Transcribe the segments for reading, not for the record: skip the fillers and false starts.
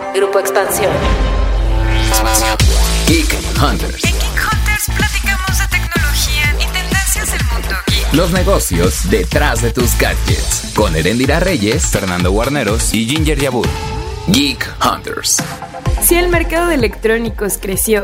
Grupo Expansión. Geek Hunters. En Geek Hunters platicamos de tecnología y tendencias del mundo geek. Los negocios detrás de tus gadgets. Con Erendira Reyes, Fernando Guarneros y Ginger Yabur. Geek Hunters. Si el mercado de electrónicos creció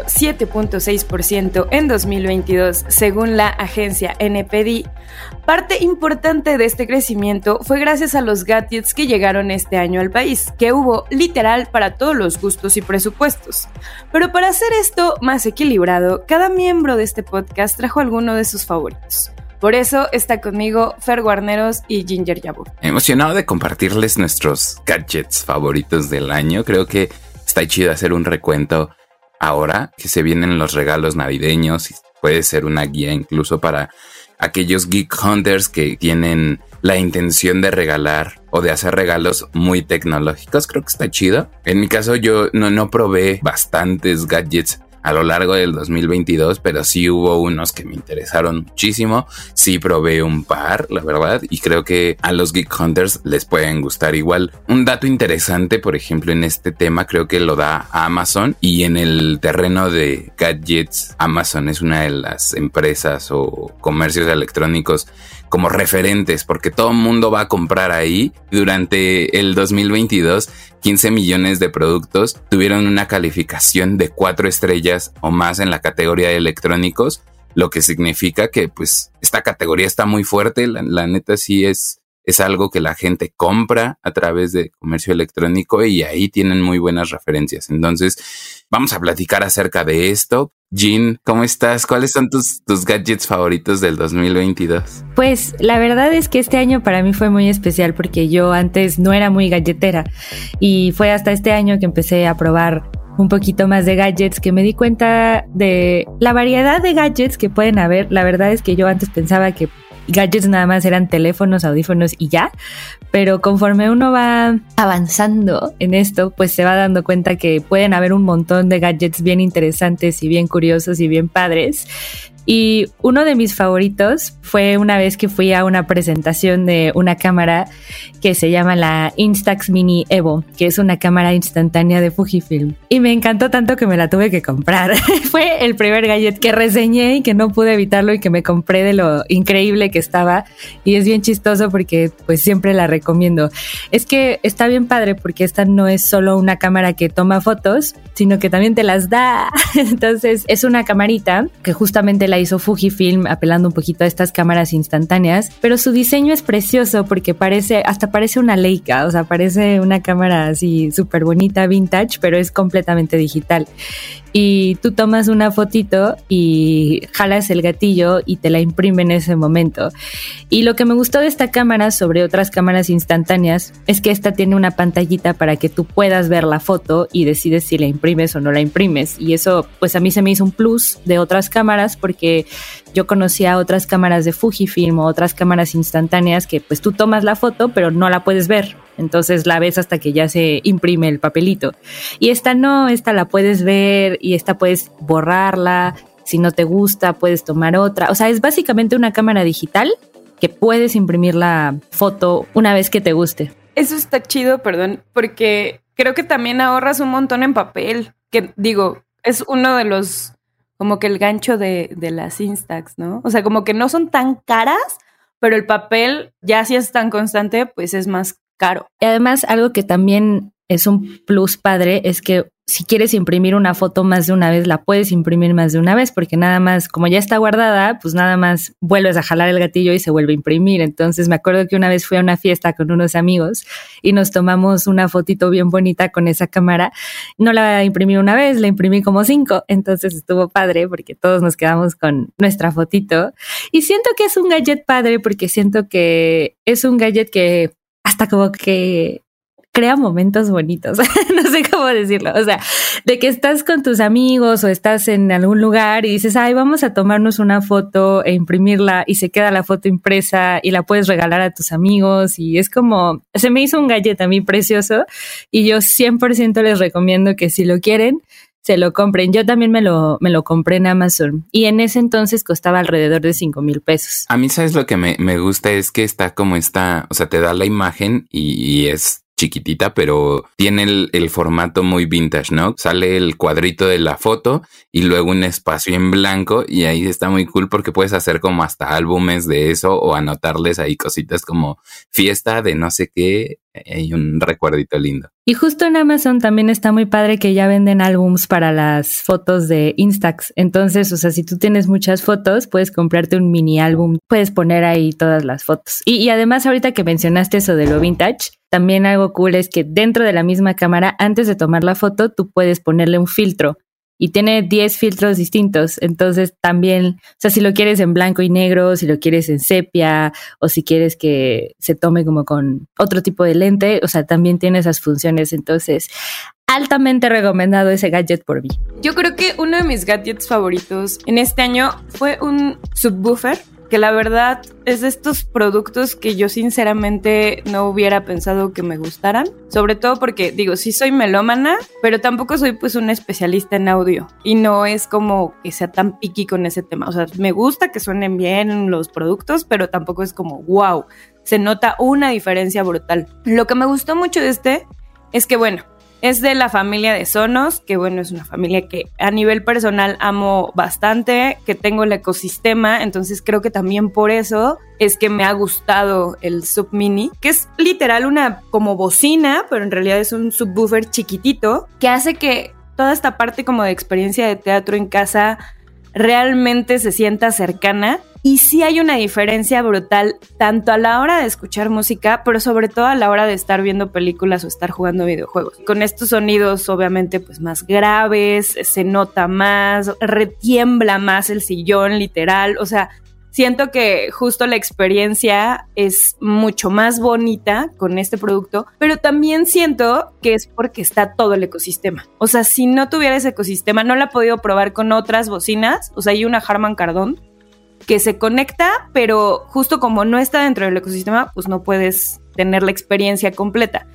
7.6% en 2022, según la agencia NPD, parte importante de este crecimiento fue gracias a los gadgets que llegaron este año al país, que hubo literal para todos los gustos y presupuestos. Pero para hacer esto más equilibrado, cada miembro de este podcast trajo alguno de sus favoritos. Por eso está conmigo Fer Guarneros y Ginger Yabur. Emocionado de compartirles nuestros gadgets favoritos del año. Creo que está chido hacer un recuento ahora que se vienen los regalos navideños. Puede ser una guía incluso para aquellos Geek Hunters que tienen la intención de regalar o de hacer regalos muy tecnológicos. Creo que está chido. En mi caso yo no probé bastantes gadgets a lo largo del 2022, pero sí hubo unos que me interesaron muchísimo. Sí probé un par, la verdad, y creo que a los Geek Hunters les pueden gustar igual. Un dato interesante, por ejemplo, en este tema, creo que lo da Amazon, y en el terreno de gadgets, Amazon es una de las empresas o comercios electrónicos como referentes, porque todo el mundo va a comprar ahí. Durante el 2022, 15 millones de productos tuvieron una calificación de 4 estrellas o más en la categoría de electrónicos, lo que significa que pues esta categoría está muy fuerte. La neta sí es algo que la gente compra a través de comercio electrónico y ahí tienen muy buenas referencias. Entonces vamos a platicar acerca de esto. Jean, ¿cómo estás? ¿Cuáles son tus gadgets favoritos del 2022? Pues la verdad es que este año para mí fue muy especial porque yo antes no era muy galletera y fue hasta este año que empecé a probar un poquito más de gadgets, que me di cuenta de la variedad de gadgets que pueden haber. La verdad es que yo antes pensaba que gadgets nada más eran teléfonos, audífonos y ya, pero conforme uno va avanzando en esto, pues se va dando cuenta que pueden haber un montón de gadgets bien interesantes y bien curiosos y bien padres. Y uno de mis favoritos fue una vez que fui a una presentación de una cámara que se llama la Instax Mini Evo, que es una cámara instantánea de Fujifilm. Y me encantó tanto que me la tuve que comprar. Fue el primer gadget que reseñé y que no pude evitarlo y que me compré de lo increíble que estaba. Y es bien chistoso porque pues siempre la recomiendo. Es que está bien padre porque esta no es solo una cámara que toma fotos, sino que también te las da. Entonces es una camarita que justamente la hizo Fujifilm apelando un poquito a estas cámaras instantáneas, pero su diseño es precioso porque parece una Leica, o sea, parece una cámara así súper bonita, vintage, pero es completamente digital. Y tú tomas una fotito y jalas el gatillo y te la imprime en ese momento. Y lo que me gustó de esta cámara sobre otras cámaras instantáneas es que esta tiene una pantallita para que tú puedas ver la foto y decides si la imprimes o no la imprimes. Y eso pues a mí se me hizo un plus de otras cámaras porque yo conocía otras cámaras de Fujifilm o otras cámaras instantáneas que pues tú tomas la foto pero no la puedes ver. Entonces la ves hasta que ya se imprime el papelito. Y esta no, esta la puedes ver y esta puedes borrarla. Si no te gusta, puedes tomar otra. O sea, es básicamente una cámara digital que puedes imprimir la foto una vez que te guste. Eso está chido, perdón, porque creo que también ahorras un montón en papel. Que digo, es uno de los, como que el gancho de las Instax, ¿no? O sea, como que no son tan caras, pero el papel, ya si es tan constante, pues es más caro. Y además, algo que también es un plus padre es que si quieres imprimir una foto más de una vez, la puedes imprimir más de una vez porque nada más, como ya está guardada, pues nada más vuelves a jalar el gatillo y se vuelve a imprimir. Entonces me acuerdo que una vez fui a una fiesta con unos amigos y nos tomamos una fotito bien bonita con esa cámara. No la imprimí una vez, la imprimí como 5. Entonces estuvo padre porque todos nos quedamos con nuestra fotito. Y siento que es un gadget padre porque siento que es un gadget que hasta como que crea momentos bonitos, no sé cómo decirlo, o sea, de que estás con tus amigos o estás en algún lugar y dices, ay, vamos a tomarnos una foto e imprimirla y se queda la foto impresa y la puedes regalar a tus amigos y es como, se me hizo un gadget a mí precioso y yo 100% les recomiendo que si lo quieren, se lo compren. Yo también me lo compré en Amazon y en ese entonces costaba alrededor de 5,000 pesos. A mí, ¿sabes lo que me gusta? Es que está como esta, o sea, te da la imagen y es chiquitita, pero tiene el formato muy vintage, ¿no? Sale el cuadrito de la foto y luego un espacio en blanco y ahí está muy cool porque puedes hacer como hasta álbumes de eso o anotarles ahí cositas como fiesta de no sé qué y un recuerdito lindo. Y justo en Amazon también está muy padre que ya venden álbums para las fotos de Instax. Entonces, o sea, si tú tienes muchas fotos, puedes comprarte un mini álbum, puedes poner ahí todas las fotos. Y además, ahorita que mencionaste eso de lo vintage, también algo cool es que dentro de la misma cámara, antes de tomar la foto, tú puedes ponerle un filtro. Y tiene 10 filtros distintos, entonces también, o sea, si lo quieres en blanco y negro, si lo quieres en sepia, o si quieres que se tome como con otro tipo de lente, o sea, también tiene esas funciones, entonces altamente recomendado ese gadget por mí. Yo creo que uno de mis gadgets favoritos en este año fue un subwoofer, que la verdad es de estos productos que yo sinceramente no hubiera pensado que me gustaran, sobre todo porque, digo, sí soy melómana, pero tampoco soy pues una especialista en audio y no es como que sea tan picky con ese tema, o sea, me gusta que suenen bien los productos, pero tampoco es como wow, se nota una diferencia brutal. Lo que me gustó mucho de este es que, bueno, es de la familia de Sonos, que bueno, es una familia que a nivel personal amo bastante, que tengo el ecosistema, entonces creo que también por eso es que me ha gustado el Sub Mini, que es literal una como bocina, pero en realidad es un subwoofer chiquitito, que hace que toda esta parte como de experiencia de teatro en casa realmente se sienta cercana. Y sí hay una diferencia brutal, tanto a la hora de escuchar música, pero sobre todo a la hora de estar viendo películas o estar jugando videojuegos. Con estos sonidos, obviamente, pues más graves, se nota más, retiembla más el sillón, literal. O sea, siento que justo la experiencia es mucho más bonita con este producto, pero también siento que es porque está todo el ecosistema. O sea, si no tuviera ese ecosistema, no la he podido probar con otras bocinas. O sea, hay una Harman Kardon que se conecta, pero justo como no está dentro del ecosistema, pues no puedes tener la experiencia completa.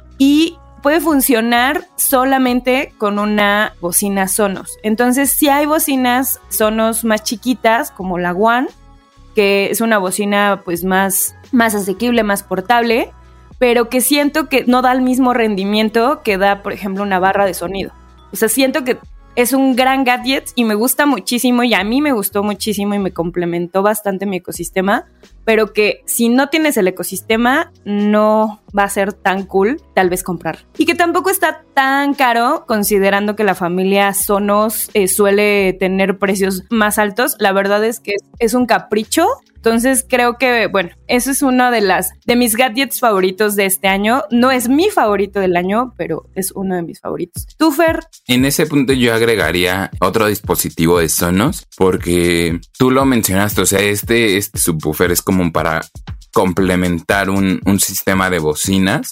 Y puede funcionar solamente con una bocina Sonos. Entonces, sí hay bocinas Sonos más chiquitas, como la One, que es una bocina pues más asequible, más portable, pero que siento que no da el mismo rendimiento que da, por ejemplo, una barra de sonido. O sea, siento que es un gran gadget y me gusta muchísimo y a mí me gustó muchísimo y me complementó bastante mi ecosistema, pero que si no tienes el ecosistema no va a ser tan cool tal vez comprar. Y que tampoco está tan caro considerando que la familia Sonos suele tener precios más altos. La verdad es que es un capricho. Entonces creo que, bueno, eso es uno de mis gadgets favoritos de este año. No es mi favorito del año, pero es uno de mis favoritos. ¿Tú, Fer? En ese punto yo agregaría otro dispositivo de Sonos, porque tú lo mencionaste, o sea, este subwoofer es como para complementar un sistema de bocinas,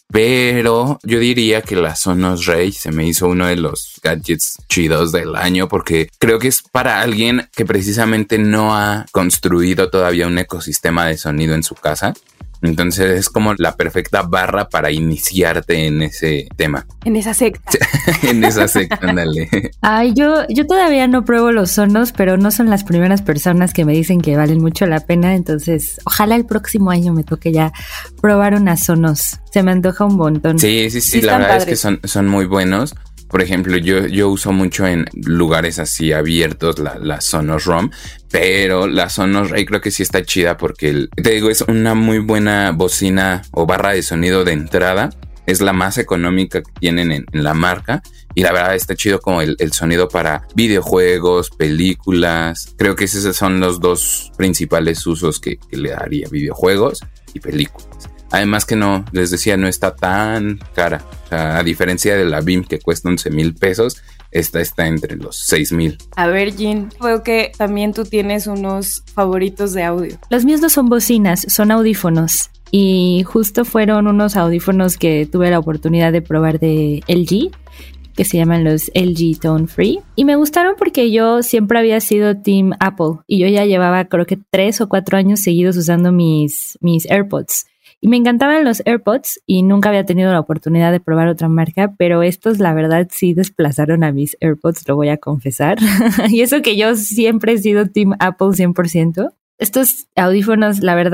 pero yo diría que la Sonos Ray se me hizo uno de los gadgets chidos del año porque creo que es para alguien que precisamente no ha construido todavía un ecosistema de sonido en su casa. Entonces es como la perfecta barra para iniciarte en ese tema. En esa secta. En esa secta, ándale. Ay, yo todavía no pruebo los Sonos, pero no son las primeras personas que me dicen que valen mucho la pena. Entonces, ojalá el próximo año me toque ya probar unas Sonos. Se me antoja un montón. Sí, la verdad padres. Es que son muy buenos. Por ejemplo, yo uso mucho en lugares así abiertos la Sonos Roam, pero la Sonos Ray creo que sí está chida porque, te digo, es una muy buena bocina o barra de sonido de entrada. Es la más económica que tienen en la marca y la verdad está chido como el sonido para videojuegos, películas. Creo que esos son los dos principales usos que le daría, videojuegos y películas. Además que no, les decía, no está tan cara. O sea, a diferencia de la BIM que cuesta 11,000 pesos, esta está entre los 6,000. A ver, Jean, veo que también tú tienes unos favoritos de audio. Los míos no son bocinas, son audífonos. Y justo fueron unos audífonos que tuve la oportunidad de probar de LG, que se llaman los LG Tone Free. Y me gustaron porque yo siempre había sido Team Apple. Y yo ya llevaba creo que 3 o 4 años seguidos usando mis AirPods. Y me encantaban los AirPods y nunca había tenido la oportunidad de probar otra marca, pero estos la verdad sí desplazaron a mis AirPods, lo voy a confesar. Y eso que yo siempre he sido Team Apple 100%. Estos audífonos la verdad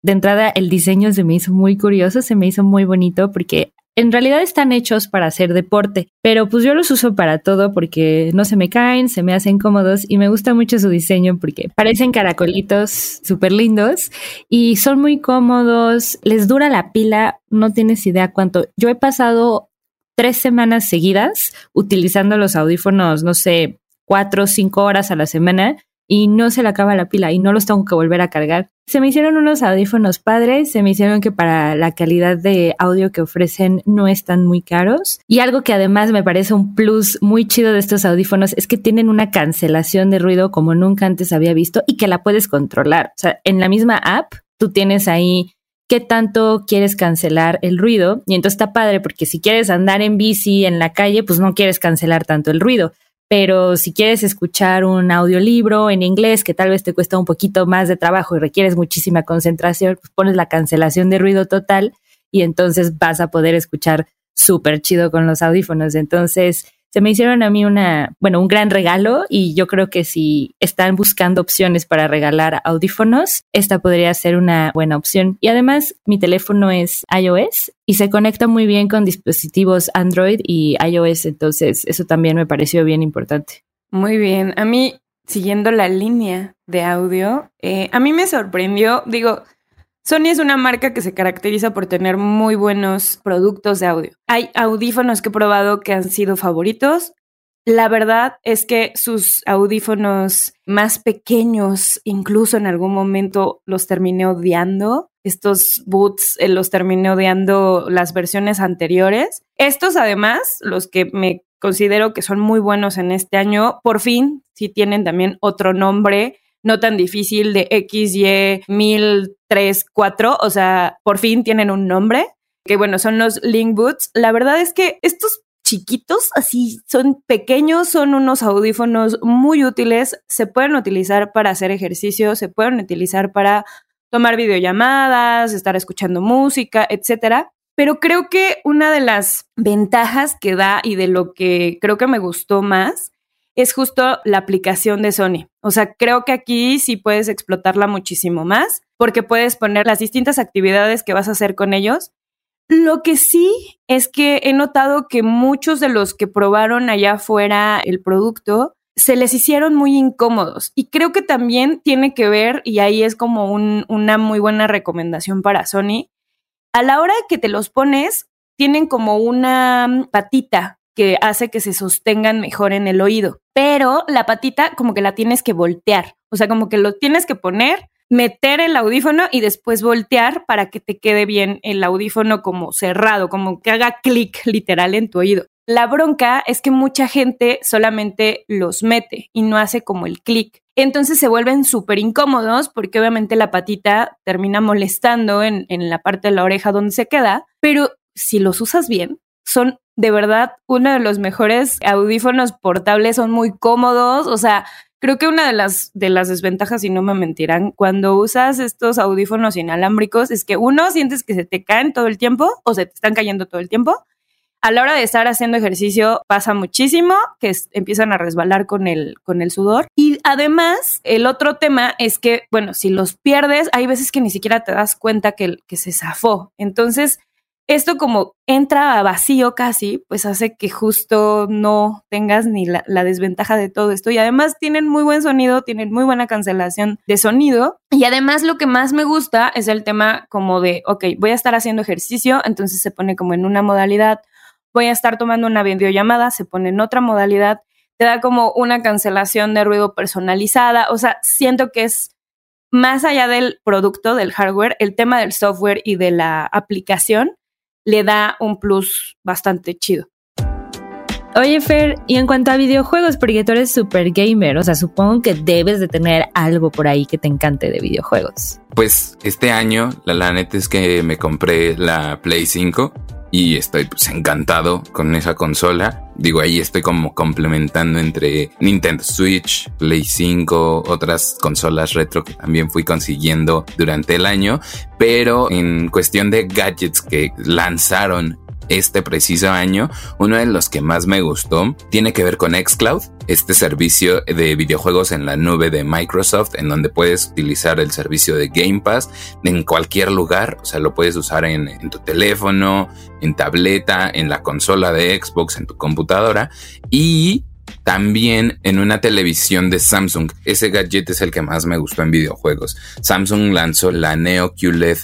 de entrada el diseño se me hizo muy curioso, se me hizo muy bonito porque en realidad están hechos para hacer deporte, pero pues yo los uso para todo porque no se me caen, se me hacen cómodos y me gusta mucho su diseño porque parecen caracolitos súper lindos y son muy cómodos, les dura la pila, no tienes idea cuánto. Yo he pasado 3 semanas seguidas utilizando los audífonos, no sé, 4 o 5 horas a la semana y no se le acaba la pila y no los tengo que volver a cargar. Se me hicieron unos audífonos padres, se me hicieron que para la calidad de audio que ofrecen no están muy caros. Y algo que además me parece un plus muy chido de estos audífonos es que tienen una cancelación de ruido como nunca antes había visto y que la puedes controlar. O sea, en la misma app tú tienes ahí qué tanto quieres cancelar el ruido y entonces está padre porque si quieres andar en bici en la calle, pues no quieres cancelar tanto el ruido. Pero si quieres escuchar un audiolibro en inglés que tal vez te cuesta un poquito más de trabajo y requieres muchísima concentración, pues pones la cancelación de ruido total y entonces vas a poder escuchar súper chido con los audífonos. Entonces se me hicieron a mí un gran regalo y yo creo que si están buscando opciones para regalar audífonos, esta podría ser una buena opción. Y además mi teléfono es iOS y se conecta muy bien con dispositivos Android y iOS, entonces eso también me pareció bien importante. Muy bien, a mí, siguiendo la línea de audio, a mí me sorprendió, Sony es una marca que se caracteriza por tener muy buenos productos de audio. Hay audífonos que he probado que han sido favoritos. La verdad es que sus audífonos más pequeños, incluso en algún momento los terminé odiando. Estos Boots los terminé odiando las versiones anteriores. Estos además, los que me considero que son muy buenos en este año, por fin sí tienen también otro nombre no tan difícil de XY1034, o sea, por fin tienen un nombre, que bueno, son los Link Boots. La verdad es que estos chiquitos, así, son pequeños, son unos audífonos muy útiles, se pueden utilizar para hacer ejercicio, se pueden utilizar para tomar videollamadas, estar escuchando música, etcétera. Pero creo que una de las ventajas que da y de lo que creo que me gustó más es justo la aplicación de Sony. O sea, creo que aquí sí puedes explotarla muchísimo más porque puedes poner las distintas actividades que vas a hacer con ellos. Lo que sí es que he notado que muchos de los que probaron allá afuera el producto se les hicieron muy incómodos y creo que también tiene que ver, y ahí es como una muy buena recomendación para Sony, a la hora que te los pones, tienen como una patita que hace que se sostengan mejor en el oído. Pero la patita como que la tienes que voltear. O sea, como que lo tienes que poner, meter el audífono y después voltear para que te quede bien el audífono como cerrado, como que haga clic literal en tu oído. La bronca es que mucha gente solamente los mete y no hace como el clic. Entonces se vuelven súper incómodos porque obviamente la patita termina molestando en la parte de la oreja donde se queda. Pero si los usas bien, son de verdad uno de los mejores audífonos portables, son muy cómodos. O sea, creo que una de las desventajas, y no me mentirán, cuando usas estos audífonos inalámbricos es que uno, sientes que se te caen todo el tiempo o se te están cayendo todo el tiempo. A la hora de estar haciendo ejercicio pasa muchísimo que empiezan a resbalar con el sudor. Y además, el otro tema es que, bueno, si los pierdes, hay veces que ni siquiera te das cuenta que se zafó. Entonces, esto como entra a vacío casi, pues hace que justo no tengas ni la desventaja de todo esto. Y además tienen muy buen sonido, tienen muy buena cancelación de sonido. Y además lo que más me gusta es el tema como de, ok, voy a estar haciendo ejercicio, entonces se pone como en una modalidad. Voy a estar tomando una videollamada, se pone en otra modalidad. Te da como una cancelación de ruido personalizada. O sea, siento que es más allá del producto, del hardware, el tema del software y de la aplicación le da un plus bastante chido. Oye, Fer, y en cuanto a videojuegos, porque tú eres super gamer, o sea, supongo que debes de tener algo por ahí que te encante de videojuegos. Pues este año, la neta es que me compré la Play 5 y estoy pues encantado con esa consola. Digo, ahí estoy como complementando entre Nintendo Switch, Play 5, otras consolas retro que también fui consiguiendo durante el año. Pero en cuestión de gadgets que lanzaron este preciso año, uno de los que más me gustó tiene que ver con xCloud, este servicio de videojuegos en la nube de Microsoft, en donde puedes utilizar el servicio de Game Pass en cualquier lugar. O sea, lo puedes usar en tu teléfono, en tableta, en la consola de Xbox, en tu computadora y también en una televisión de Samsung. Ese gadget es el que más me gustó en videojuegos. Samsung lanzó la Neo QLED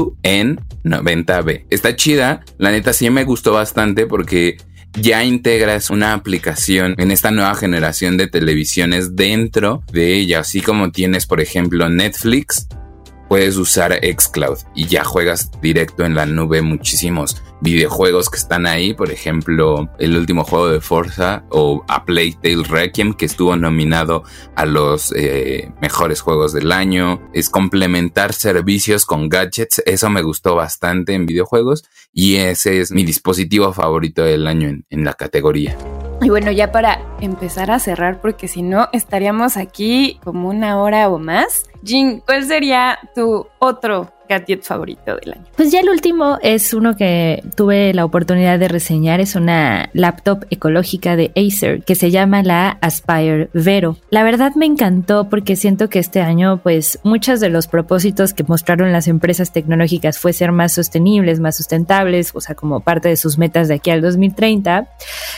QN90B. Está chida, la neta sí me gustó bastante porque ya integras una aplicación en esta nueva generación de televisiones dentro de ella. Así como tienes, por ejemplo, Netflix, puedes usar xCloud y ya juegas directo en la nube muchísimos videojuegos que están ahí. Por ejemplo, el último juego de Forza o A Plague Tale Requiem, que estuvo nominado a los mejores juegos del año. Es complementar servicios con gadgets. Eso me gustó bastante en videojuegos y ese es mi dispositivo favorito del año en la categoría. Y bueno, ya para empezar a cerrar, porque si no estaríamos aquí como una hora o más. Jin, ¿cuál sería tu otro gadget favorito del año? Pues ya el último es uno que tuve la oportunidad de reseñar. Es una laptop ecológica de Acer que se llama la Aspire Vero. La verdad me encantó porque siento que este año pues muchos de los propósitos que mostraron las empresas tecnológicas fue ser más sostenibles, más sustentables, o sea, como parte de sus metas de aquí al 2030.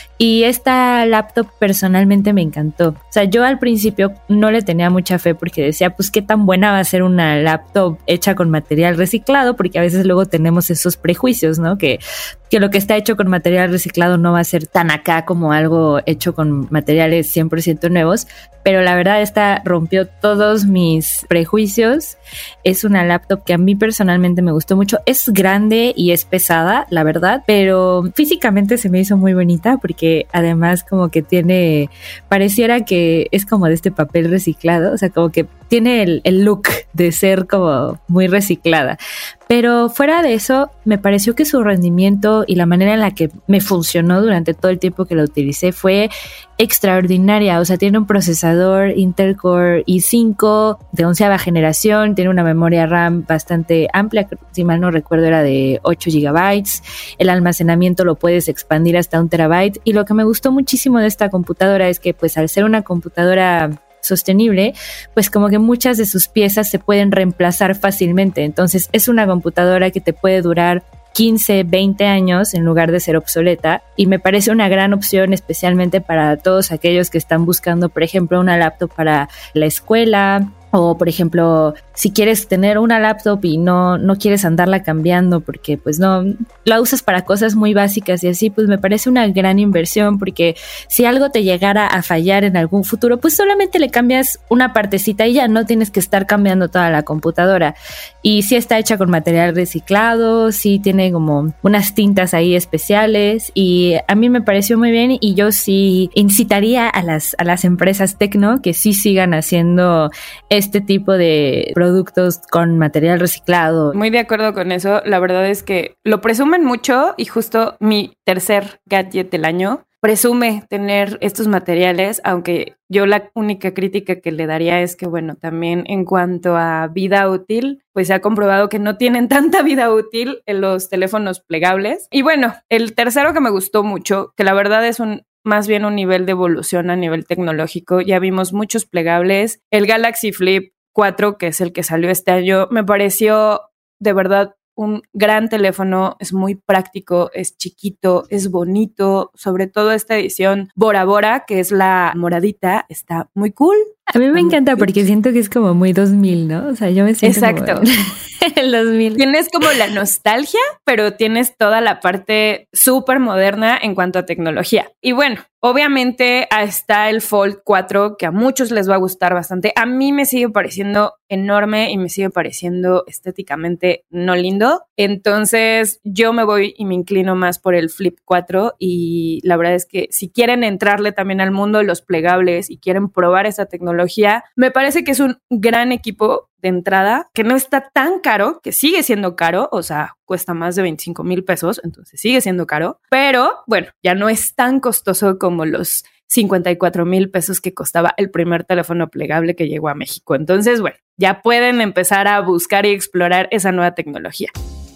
Y esta laptop personalmente me encantó. O sea, yo al principio no le tenía mucha fe porque decía, pues qué tan buena va a ser una laptop hecha con material reciclado, porque a veces luego tenemos esos prejuicios, ¿no? Que lo que está hecho con material reciclado no va a ser tan acá como algo hecho con materiales 100% nuevos, pero la verdad esta rompió todos mis prejuicios. Es una laptop que a mí personalmente me gustó mucho. Es grande y es pesada, la verdad, pero físicamente se me hizo muy bonita porque además como que tiene, pareciera que es como de este papel reciclado, o sea, como que tiene el look de ser como muy reciclada. Pero fuera de eso, me pareció que su rendimiento y la manera en la que me funcionó durante todo el tiempo que la utilicé fue extraordinaria. O sea, tiene un procesador Intel Core i5 de 11ª generación, tiene una memoria RAM bastante amplia, si mal no recuerdo era de 8 GB. El almacenamiento lo puedes expandir hasta 1 TB. Y lo que me gustó muchísimo de esta computadora es que, pues, al ser una computadora sostenible, pues como que muchas de sus piezas se pueden reemplazar fácilmente. Entonces es una computadora que te puede durar 15, 20 años en lugar de ser obsoleta, y me parece una gran opción especialmente para todos aquellos que están buscando, por ejemplo, una laptop para la escuela. O, por ejemplo, si quieres tener una laptop y no quieres andarla cambiando porque pues no la usas para cosas muy básicas y así, pues me parece una gran inversión, porque si algo te llegara a fallar en algún futuro, pues solamente le cambias una partecita y ya no tienes que estar cambiando toda la computadora. Y sí está hecha con material reciclado, sí tiene como unas tintas ahí especiales, y a mí me pareció muy bien, y yo sí incitaría a las empresas tecno que sí sigan haciendo este tipo de productos con material reciclado. Muy de acuerdo con eso. La verdad es que lo presumen mucho, y justo mi tercer gadget del año presume tener estos materiales, aunque yo la única crítica que le daría es que, bueno, también en cuanto a vida útil, pues se ha comprobado que no tienen tanta vida útil en los teléfonos plegables. Y bueno, el tercero que me gustó mucho, que la verdad es más bien un nivel de evolución a nivel tecnológico. Ya vimos muchos plegables. El Galaxy Flip 4, que es el que salió este año, me pareció de verdad un gran teléfono. Es muy práctico, es chiquito, es bonito. Sobre todo esta edición Bora Bora, que es la moradita, está muy cool. A mí me encanta porque siento que es como muy 2000, ¿no? O sea, yo me siento exacto. Como el 2000. Tienes como la nostalgia, pero tienes toda la parte súper moderna en cuanto a tecnología. Y bueno, obviamente está el Fold 4, que a muchos les va a gustar bastante. A mí me sigue pareciendo enorme y me sigue pareciendo estéticamente no lindo. Entonces yo me voy y me inclino más por el Flip 4, y la verdad es que si quieren entrarle también al mundo de los plegables y quieren probar esa tecnología, me parece que es un gran equipo de entrada, que no está tan caro, que sigue siendo caro, o sea, cuesta más de 25,000 pesos, entonces sigue siendo caro, pero bueno, ya no es tan costoso como los 54,000 pesos que costaba el primer teléfono plegable que llegó a México. Entonces, bueno, ya pueden empezar a buscar y explorar esa nueva tecnología.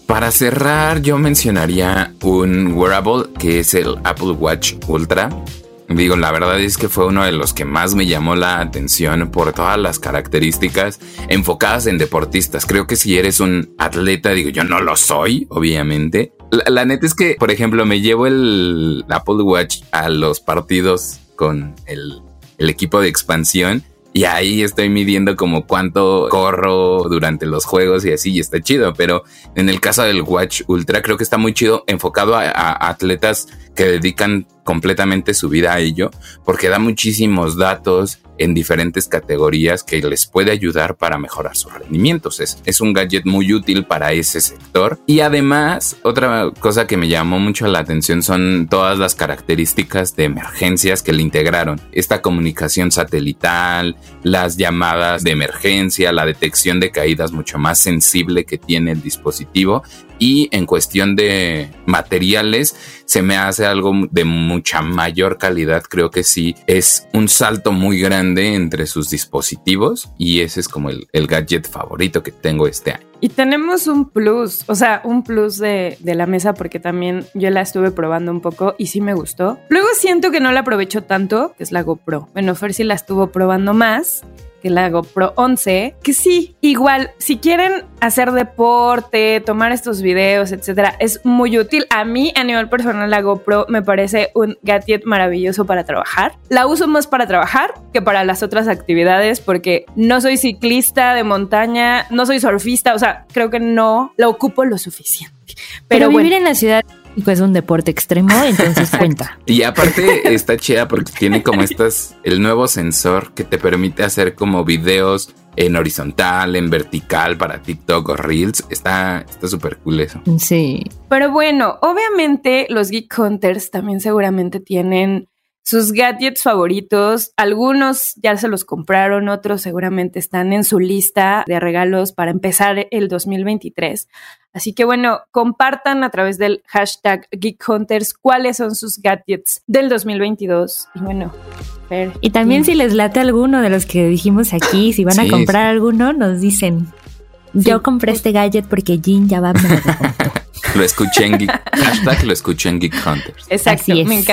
Para cerrar, yo mencionaría un wearable que es el Apple Watch Ultra. Digo, la verdad es que fue uno de los que más me llamó la atención por todas las características enfocadas en deportistas. Creo que si eres un atleta, digo, yo no lo soy, obviamente. La neta es que, por ejemplo, me llevo el Apple Watch a los partidos con el equipo de expansión y ahí estoy midiendo como cuánto corro durante los juegos y así, y está chido. Pero en el caso del Watch Ultra creo que está muy chido, enfocado a atletas que dedican completamente su vida a ello, porque da muchísimos datos en diferentes categorías que les puede ayudar para mejorar sus rendimientos. Es un gadget muy útil para ese sector. Y además, otra cosa que me llamó mucho la atención son todas las características de emergencias que le integraron. Esta comunicación satelital, las llamadas de emergencia, la detección de caídas mucho más sensible que tiene el dispositivo. Y en cuestión de materiales, se me hace algo de mucha mayor calidad. Creo que sí es un salto muy grande entre sus dispositivos y ese es como el gadget favorito que tengo este año. Y tenemos un plus, o sea, un plus de la mesa, porque también yo la estuve probando un poco y sí me gustó. Luego siento que no la aprovecho tanto, que es la GoPro. Bueno, Fer sí la estuvo probando más, que la GoPro 11, que sí, igual, si quieren hacer deporte, tomar estos videos, etcétera, es muy útil. A mí, a nivel personal, la GoPro me parece un gadget maravilloso para trabajar. La uso más para trabajar que para las otras actividades, porque no soy ciclista de montaña, no soy surfista, o sea, creo que no la ocupo lo suficiente. Pero vivir en la ciudad es un deporte extremo, entonces cuenta. Y aparte está chida porque tiene como el nuevo sensor que te permite hacer como videos en horizontal, en vertical para TikTok o Reels. Está súper cool eso. Sí. Pero bueno, obviamente los Geek Hunters también seguramente tienen sus gadgets favoritos. Algunos ya se los compraron, otros seguramente están en su lista de regalos para empezar el 2023. Así que bueno, compartan a través del hashtag Geek Hunters cuáles son sus gadgets del 2022. Y bueno, Fer, y también si les late alguno de los que dijimos aquí, si van a comprar alguno, nos dicen. Yo compré este gadget porque Jean ya va a me lo compró. Lo escuché en hashtag lo escuché en Geek Hunters. Exacto,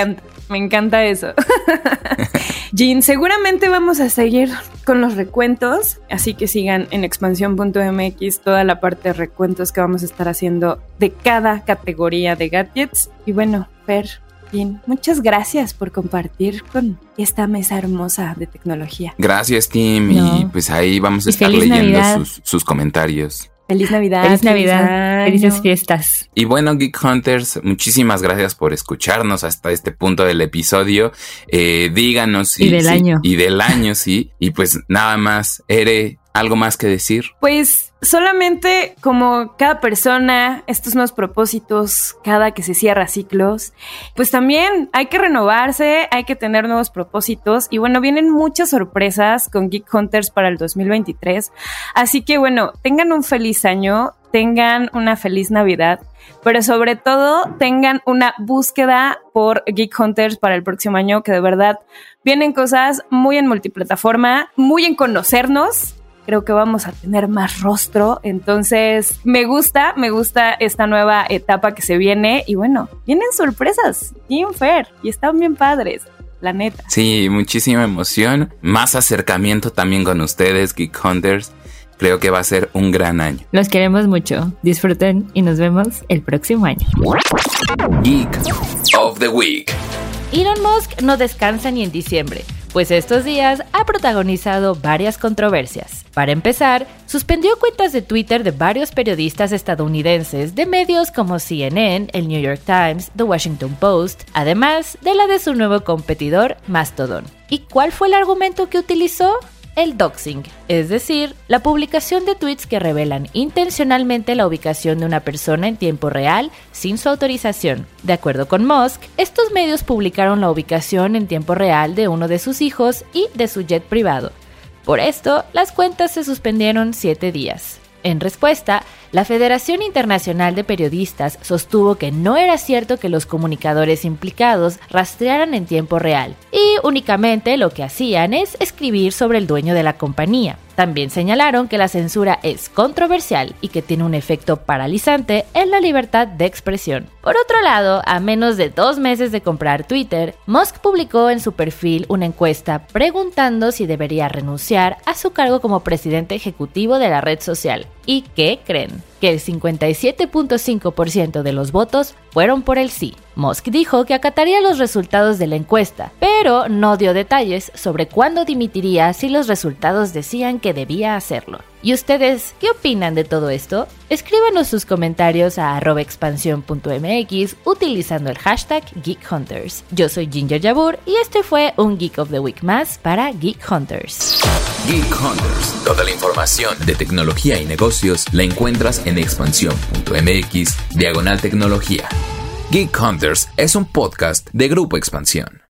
me encanta eso. Jean, seguramente vamos a seguir con los recuentos, así que sigan en expansión.mx toda la parte de recuentos que vamos a estar haciendo de cada categoría de gadgets. Y bueno, Fer, Jean, muchas gracias por compartir con esta mesa hermosa de tecnología. Gracias, Tim, y pues ahí vamos a estar leyendo sus comentarios. Feliz Navidad. Feliz Navidad. Felices fiestas. Y bueno, Geek Hunters, muchísimas gracias por escucharnos hasta este punto del episodio. Díganos. Y del año. Y del año, sí. Y pues nada más, Ere, ¿algo más que decir? Pues solamente como cada persona, estos nuevos propósitos, cada que se cierra ciclos, pues también hay que renovarse, hay que tener nuevos propósitos. Y bueno, vienen muchas sorpresas con Geek Hunters para el 2023. Así que bueno, tengan un feliz año, tengan una feliz Navidad, pero sobre todo tengan una búsqueda por Geek Hunters para el próximo año, que de verdad vienen cosas muy en multiplataforma, muy en conocernos. Creo que vamos a tener más rostro, entonces me gusta esta nueva etapa que se viene y bueno, vienen sorpresas, bien Fer, y están bien padres, la neta. Sí, muchísima emoción, más acercamiento también con ustedes, Geek Hunters. Creo que va a ser un gran año. Los queremos mucho, disfruten y nos vemos el próximo año. Geek of the Week. Elon Musk no descansa ni en diciembre, pues estos días ha protagonizado varias controversias. Para empezar, suspendió cuentas de Twitter de varios periodistas estadounidenses de medios como CNN, el New York Times, The Washington Post, además de la de su nuevo competidor, Mastodon. ¿Y cuál fue el argumento que utilizó? El doxing, es decir, la publicación de tweets que revelan intencionalmente la ubicación de una persona en tiempo real sin su autorización. De acuerdo con Musk, estos medios publicaron la ubicación en tiempo real de uno de sus hijos y de su jet privado. Por esto, las cuentas se suspendieron 7 días. En respuesta, la Federación Internacional de Periodistas sostuvo que no era cierto que los comunicadores implicados rastrearan en tiempo real. Y únicamente lo que hacían es escribir sobre el dueño de la compañía. También señalaron que la censura es controversial y que tiene un efecto paralizante en la libertad de expresión. Por otro lado, a menos de 2 meses de comprar Twitter, Musk publicó en su perfil una encuesta preguntando si debería renunciar a su cargo como presidente ejecutivo de la red social. ¿Y qué creen? Que el 57.5% de los votos fueron por el sí. Musk dijo que acataría los resultados de la encuesta, pero no dio detalles sobre cuándo dimitiría si los resultados decían que debía hacerlo. ¿Y ustedes qué opinan de todo esto? Escríbanos sus comentarios a @expansión.mx utilizando el hashtag GeekHunters. Yo soy Ginger Yabur y este fue un Geek of the Week más para Geek Hunters. Geek Hunters. Toda la información de tecnología y negocios la encuentras en expansión.mx/tecnología. Geek Hunters es un podcast de Grupo Expansión.